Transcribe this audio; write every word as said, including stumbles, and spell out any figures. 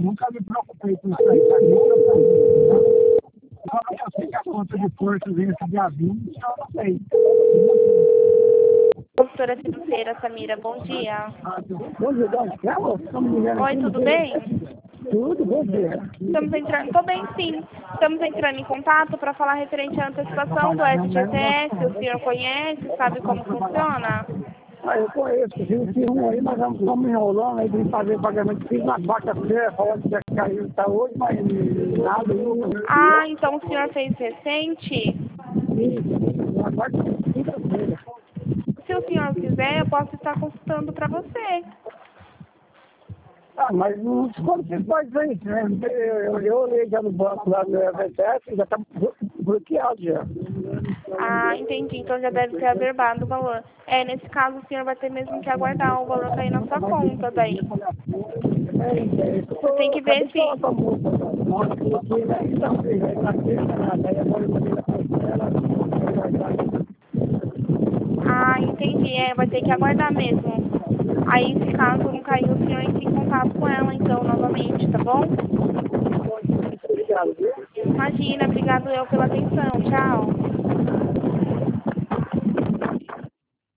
nunca me preocupei com isso aí, tá? Nem preocupei. Agora eu sei que a conta de força vence dia vinte, eu não sei. Consultora financeira, Samira, bom dia. Bom dia, Dona. Oi, tudo bem? Tudo, bom dia. Estamos entrando, tô bem sim. Estamos entrando em contato para falar referente à antecipação do F G T S. O senhor conhece, sabe como funciona? Ah, eu conheço, fiz um aí, mas estamos enrolando aí de fazer pagamento. Fiz na quarta-feira, falando que caiu, tá hoje, mas nada. Ah, então o senhor fez recente? Isso, na quarta-feira. Se o senhor quiser, eu posso estar consultando para você. Ah, mas não, como você pode ver isso, né? Eu, eu, eu olhei já no banco lá do F G T S, já está bloqueado já. Ah, entendi. Então já deve ter averbado o valor. É, nesse caso o senhor vai ter mesmo que aguardar o valor cair na sua conta daí. Você tem que ver se... Ah, entendi. É, vai ter que aguardar mesmo. Aí, se caso não cair, o senhor entra em contato com ela, então, novamente, tá bom? Obrigado, viu? Imagina, obrigado eu pela atenção. Tchau.